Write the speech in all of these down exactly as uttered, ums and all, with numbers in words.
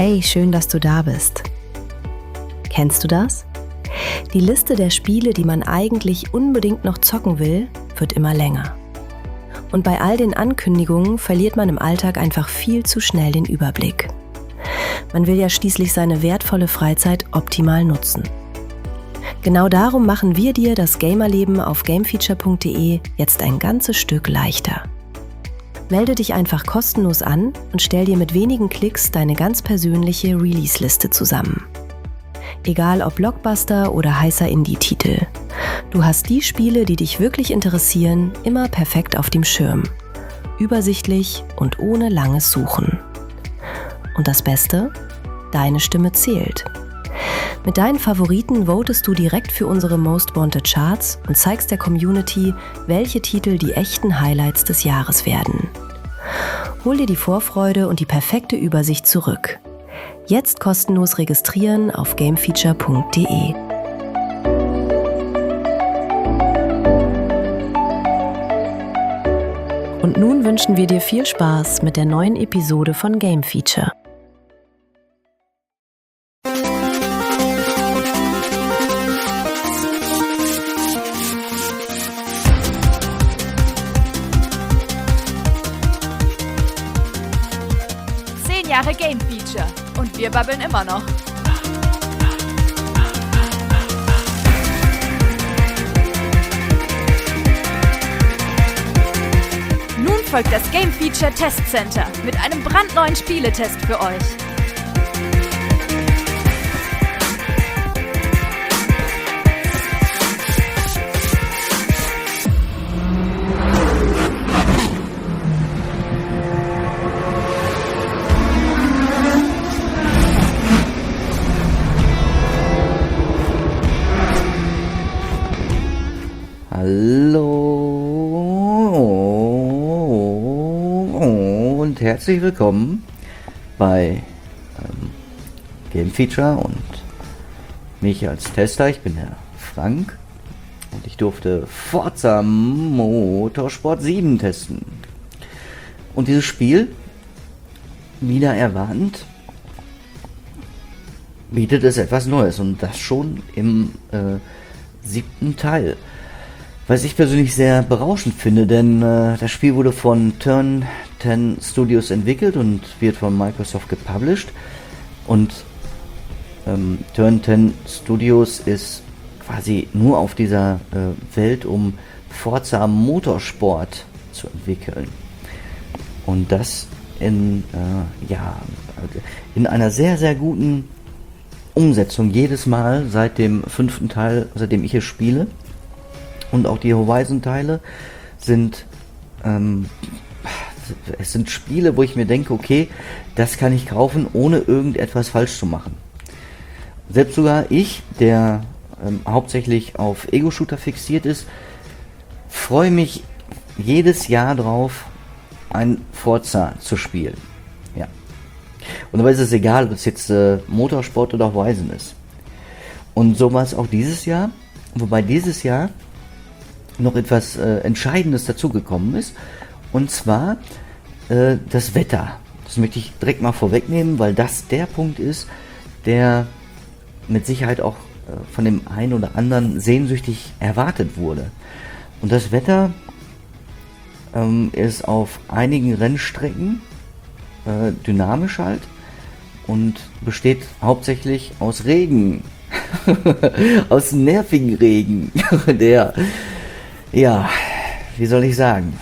Hey, schön, dass du da bist. Kennst du das? Die Liste der Spiele, die man eigentlich unbedingt noch zocken will, wird immer länger. Und bei all den Ankündigungen verliert man im Alltag einfach viel zu schnell den Überblick. Man will ja schließlich seine wertvolle Freizeit optimal nutzen. Genau darum machen wir dir das Gamerleben auf gamefeature punkt de jetzt ein ganzes Stück leichter. Melde dich einfach kostenlos an und stell dir mit wenigen Klicks deine ganz persönliche Release-Liste zusammen. Egal ob Blockbuster oder heißer Indie-Titel. Du hast die Spiele, die dich wirklich interessieren, immer perfekt auf dem Schirm. Übersichtlich und ohne langes Suchen. Und das Beste? Deine Stimme zählt. Mit deinen Favoriten votest du direkt für unsere Most Wanted Charts und zeigst der Community, welche Titel die echten Highlights des Jahres werden. Hol dir die Vorfreude und die perfekte Übersicht zurück. Jetzt kostenlos registrieren auf gamefeature punkt de. Und nun wünschen wir dir viel Spaß mit der neuen Episode von Game Feature. Jahre Game Feature und wir babbeln immer noch. Nun folgt das Game Feature Test Center mit einem brandneuen Spieletest für euch. Hallo und herzlich willkommen bei ähm, Game Feature und mich als Tester. Ich bin der Frank und ich durfte Forza Motorsport sieben testen. Und dieses Spiel, wieder erwartend, bietet es etwas Neues und das schon im äh, siebten Teil. Was ich persönlich sehr berauschend finde, denn äh, das Spiel wurde von Turn zehn Studios entwickelt und wird von Microsoft gepublished. Und ähm, Turn zehn Studios ist quasi nur auf dieser äh, Welt, um Forza Motorsport zu entwickeln. Und das in, äh, ja, in einer sehr, sehr guten Umsetzung jedes Mal seit dem fünften Teil, seitdem ich es spiele. Und auch die Horizon-Teile sind, ähm, es sind Spiele, wo ich mir denke, okay, das kann ich kaufen, ohne irgendetwas falsch zu machen. Selbst sogar ich, der ähm, hauptsächlich auf Ego-Shooter fixiert ist, freue mich jedes Jahr drauf, ein Forza zu spielen. Ja. Und dabei ist es egal, ob es jetzt äh, Motorsport oder Horizon ist. Und so war es auch dieses Jahr, wobei dieses Jahr noch etwas äh, Entscheidendes dazugekommen ist, und zwar äh, das Wetter. Das möchte ich direkt mal vorwegnehmen, weil das der Punkt ist, der mit Sicherheit auch äh, von dem einen oder anderen sehnsüchtig erwartet wurde. Und das Wetter ähm, ist auf einigen Rennstrecken äh, dynamisch halt und besteht hauptsächlich aus Regen. Aus nervigen Regen, der, ja, wie soll ich sagen?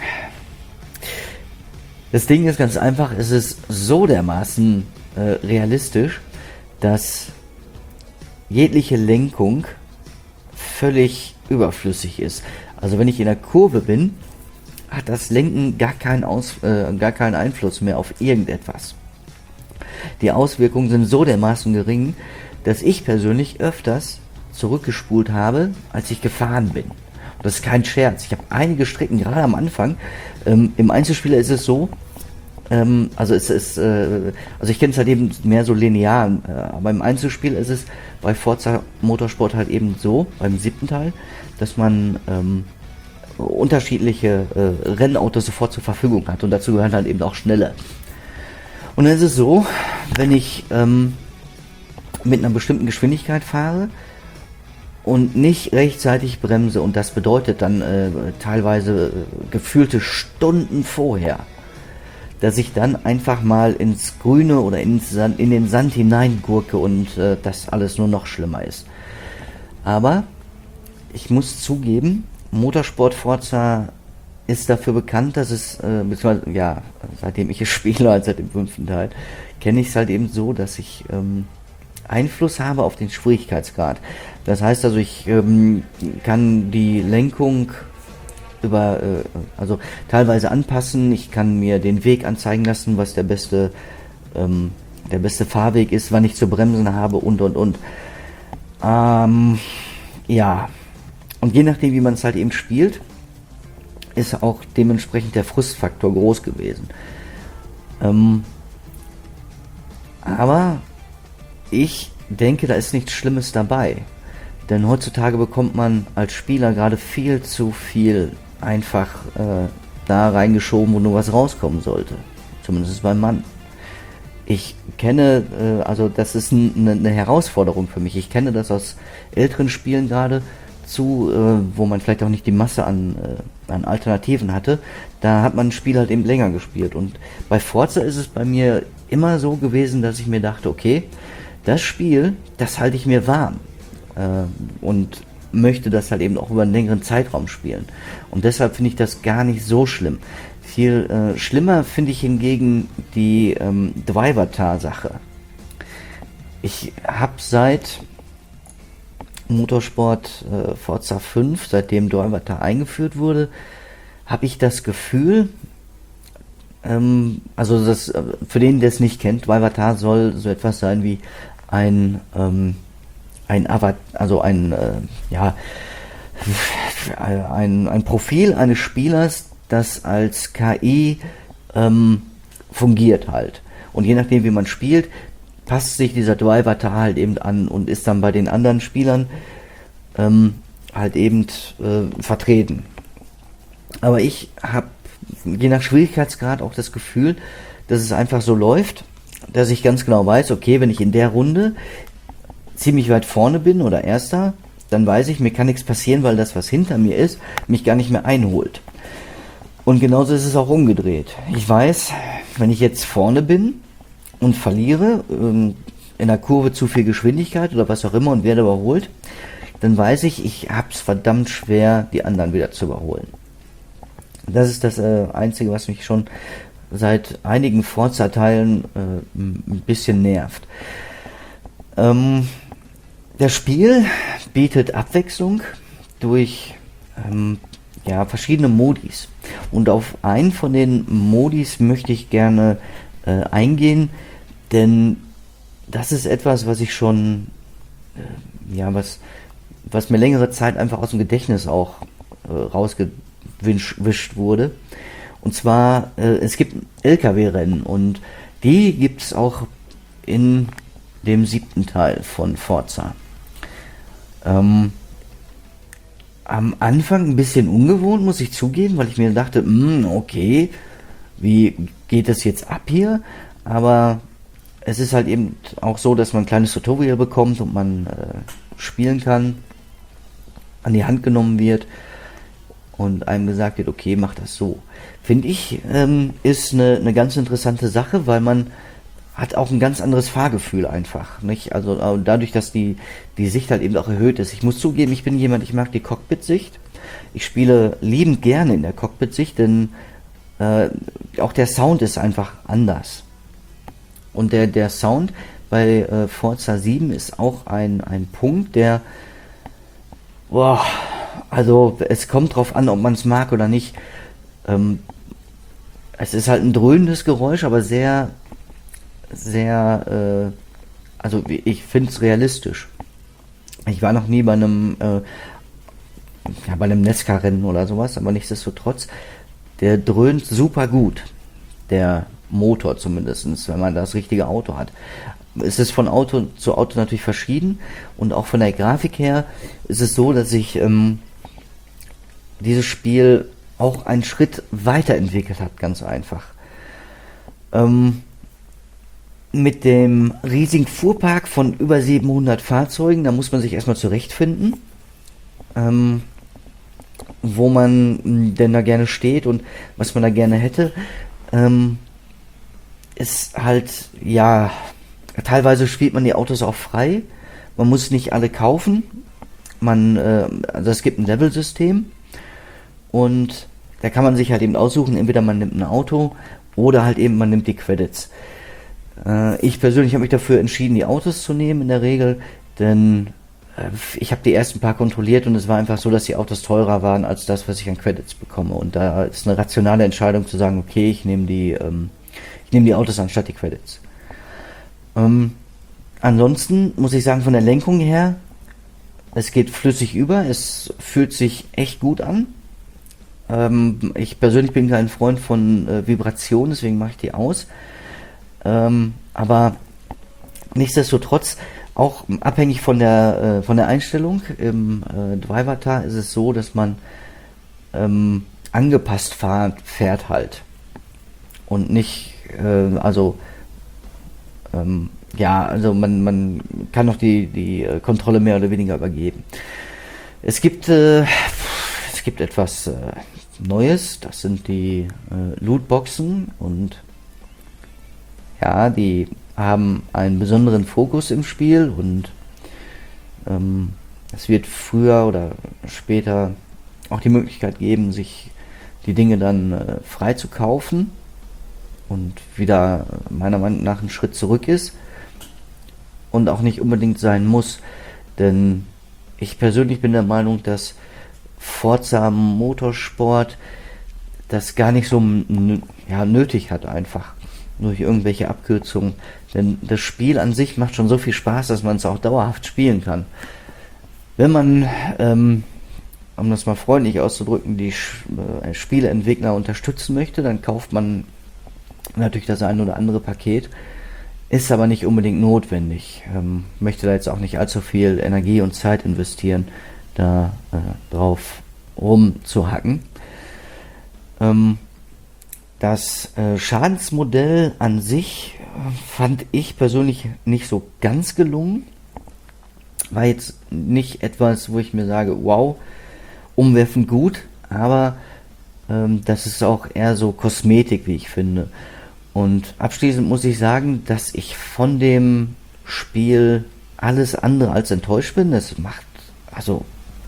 Das Ding ist ganz einfach, es ist so dermaßen äh, realistisch, dass jegliche Lenkung völlig überflüssig ist. Also wenn ich in der Kurve bin, hat das Lenken gar keinen, Aus, äh, gar keinen Einfluss mehr auf irgendetwas. Die Auswirkungen sind so dermaßen gering, dass ich persönlich öfters zurückgespult habe, als ich gefahren bin. Und das ist kein Scherz. Ich habe einige Strecken, gerade am Anfang, ähm, im Einzelspieler ist es so, ähm, also es ist, äh, also ich kenne es halt eben mehr so linear, äh, aber im Einzelspiel ist es bei Forza Motorsport halt eben so, beim siebten Teil, dass man ähm, unterschiedliche äh, Rennautos sofort zur Verfügung hat und dazu gehören halt eben auch schnelle. Und dann ist es so, wenn ich ähm, mit einer bestimmten Geschwindigkeit fahre und nicht rechtzeitig bremse, und das bedeutet dann äh, teilweise äh, gefühlte Stunden vorher, dass ich dann einfach mal ins Grüne oder ins Sand, in den Sand hineingurke und äh, das alles nur noch schlimmer ist. Aber ich muss zugeben, Motorsport Forza ist dafür bekannt, dass es, äh, beziehungsweise, ja, seitdem ich es spiele, also seit dem fünften Teil, kenne ich es halt eben so, dass ich ähm, Einfluss habe auf den Schwierigkeitsgrad. Das heißt also, ich ähm, kann die Lenkung über, äh, also teilweise anpassen, ich kann mir den Weg anzeigen lassen, was der beste, ähm, der beste Fahrweg ist, wann ich zu bremsen habe und und und. Ähm, ja, und je nachdem, wie man es halt eben spielt, ist auch dementsprechend der Frustfaktor groß gewesen. Ähm, aber ich denke, da ist nichts Schlimmes dabei. Denn heutzutage bekommt man als Spieler gerade viel zu viel einfach äh, da reingeschoben, wo nur was rauskommen sollte. Zumindest beim Mann. Ich kenne, äh, also das ist n- ne, eine Herausforderung für mich. Ich kenne das aus älteren Spielen gerade zu, äh, wo man vielleicht auch nicht die Masse an, äh, an Alternativen hatte. Da hat man ein Spiel halt eben länger gespielt. Und bei Forza ist es bei mir immer so gewesen, dass ich mir dachte, okay, das Spiel, das halte ich mir warm. Äh, und möchte das halt eben auch über einen längeren Zeitraum spielen. Und deshalb finde ich das gar nicht so schlimm. Viel äh, schlimmer finde ich hingegen die ähm, Drivatar-Sache. Ich habe seit Motorsport äh, Forza fünf, seitdem Drivatar eingeführt wurde, habe ich das Gefühl, ähm, also das, für den, der es nicht kennt, Drivatar soll so etwas sein wie ein ähm, ein Avatar, also ein, äh, ja, ein, ein Profil eines Spielers, das als K I ähm, fungiert halt. Und je nachdem, wie man spielt, passt sich dieser Drivatar halt eben an und ist dann bei den anderen Spielern ähm, halt eben äh, vertreten. Aber ich habe je nach Schwierigkeitsgrad auch das Gefühl, dass es einfach so läuft, dass ich ganz genau weiß, okay, wenn ich in der Runde ziemlich weit vorne bin oder Erster, dann weiß ich, mir kann nichts passieren, weil das, was hinter mir ist, mich gar nicht mehr einholt. Und genauso ist es auch umgedreht. Ich weiß, wenn ich jetzt vorne bin und verliere, in der Kurve zu viel Geschwindigkeit oder was auch immer und werde überholt, dann weiß ich, ich habe es verdammt schwer, die anderen wieder zu überholen. Das ist das äh, Einzige, was mich schon seit einigen Forza-Teilen äh, ein bisschen nervt. Ähm, Das Spiel bietet Abwechslung durch ähm, ja, verschiedene Modis. Und auf einen von den Modis möchte ich gerne äh, eingehen, denn das ist etwas, was ich schon, äh, ja, was, was mir längere Zeit einfach aus dem Gedächtnis auch äh, rausgewischt wurde. Und zwar, äh, es gibt L K W-Rennen und die gibt es auch in dem siebten Teil von Forza. Ähm, am Anfang ein bisschen ungewohnt, muss ich zugeben, weil ich mir dachte, mh, okay, wie geht das jetzt ab hier? Aber es ist halt eben auch so, dass man ein kleines Tutorial bekommt und man äh, spielen kann, an die Hand genommen wird und einem gesagt wird, okay, mach das so. Finde ich, ähm, ist eine, eine ganz interessante Sache, weil man hat auch ein ganz anderes Fahrgefühl einfach, nicht? Also dadurch, dass die, die Sicht halt eben auch erhöht ist. Ich muss zugeben, ich bin jemand, ich mag die Cockpit-Sicht. Ich spiele liebend gerne in der Cockpit-Sicht, denn äh, auch der Sound ist einfach anders. Und der, der Sound bei äh, Forza sieben ist auch ein, ein Punkt, der, boah, also es kommt drauf an, ob man es mag oder nicht. Ähm, es ist halt ein dröhnendes Geräusch, aber sehr sehr, äh, also ich finde es realistisch. Ich war noch nie bei einem, äh, ja, bei einem Nesca-Rennen oder sowas, aber nichtsdestotrotz, der dröhnt super gut, der Motor zumindest, wenn man das richtige Auto hat. Es ist von Auto zu Auto natürlich verschieden und auch von der Grafik her ist es so, dass sich ähm, dieses Spiel auch einen Schritt weiterentwickelt hat, ganz einfach. Ähm, mit dem riesigen Fuhrpark von über siebenhundert Fahrzeugen, da muss man sich erstmal zurechtfinden, ähm, wo man denn da gerne steht und was man da gerne hätte. Ähm, ist halt, ja, teilweise spielt man die Autos auch frei. Man muss nicht alle kaufen. Man, äh, also es gibt ein Level-System und da kann man sich halt eben aussuchen, entweder man nimmt ein Auto oder halt eben man nimmt die Credits. Äh, ich persönlich habe mich dafür entschieden, die Autos zu nehmen in der Regel, denn äh, ich habe die ersten paar kontrolliert und es war einfach so, dass die Autos teurer waren als das, was ich an Credits bekomme. Und da ist eine rationale Entscheidung zu sagen, okay, ich nehme die, ähm, ich nehme die Autos anstatt die Credits. Ähm, ansonsten muss ich sagen, von der Lenkung her, es geht flüssig über, es fühlt sich echt gut an. Ähm, ich persönlich bin kein Freund von äh, Vibrationen, deswegen mache ich die aus. Ähm, aber nichtsdestotrotz, auch abhängig von der, äh, von der Einstellung, im äh, Drivatar ist es so, dass man ähm, angepasst fahrt, fährt halt. Und nicht, äh, also, ähm, ja, also man, man kann noch die, die äh, Kontrolle mehr oder weniger übergeben. Es gibt, äh, es gibt etwas äh, Neues, das sind die äh, Lootboxen und ja, die haben einen besonderen Fokus im Spiel und ähm, es wird früher oder später auch die Möglichkeit geben, sich die Dinge dann äh, frei zu kaufen und wieder meiner Meinung nach einen Schritt zurück ist und auch nicht unbedingt sein muss, denn ich persönlich bin der Meinung, dass Forza Motorsport das gar nicht so n- ja, nötig hat einfach durch irgendwelche Abkürzungen, denn das Spiel an sich macht schon so viel Spaß, dass man es auch dauerhaft spielen kann. Wenn man, ähm, um das mal freundlich auszudrücken, die äh, Spieleentwickler unterstützen möchte, dann kauft man natürlich das ein oder andere Paket, ist aber nicht unbedingt notwendig. Ähm, möchte da jetzt auch nicht allzu viel Energie und Zeit investieren, da äh, drauf rumzuhacken. Ähm, das äh, Schadensmodell an sich äh, fand ich persönlich nicht so ganz gelungen. War jetzt nicht etwas, wo ich mir sage, wow, umwerfend gut, aber ähm, das ist auch eher so Kosmetik, wie ich finde. Und abschließend muss ich sagen, dass ich von dem Spiel alles andere als enttäuscht bin. Es macht, also,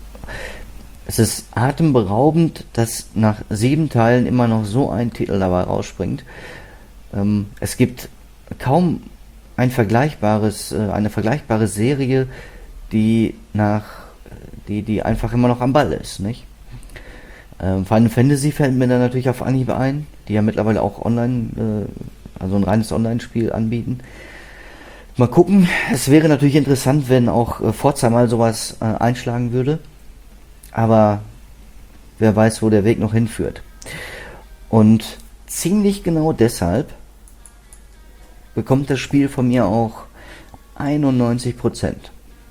es ist atemberaubend, dass nach sieben Teilen immer noch so ein Titel dabei rausspringt. Ähm, es gibt kaum ein vergleichbares, äh, eine vergleichbare Serie, die nach, die, die einfach immer noch am Ball ist, nicht? Ähm, Final Fantasy fällt mir dann natürlich auf Anhieb ein, die ja mittlerweile auch online, äh, also ein reines Online-Spiel anbieten. Mal gucken, es wäre natürlich interessant, wenn auch äh, Forza mal sowas äh, einschlagen würde, aber wer weiß, wo der Weg noch hinführt. Und ziemlich genau deshalb bekommt das Spiel von mir auch einundneunzig Prozent.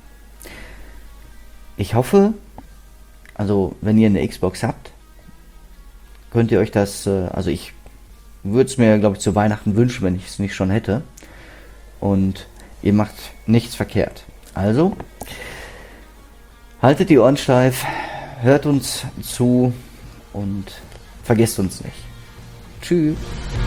Ich hoffe, also wenn ihr eine Xbox habt, könnt ihr euch das, also ich würde es mir, glaube ich, zu Weihnachten wünschen, wenn ich es nicht schon hätte. Und ihr macht nichts verkehrt. Also, haltet die Ohren steif, hört uns zu und vergesst uns nicht. Tschüss.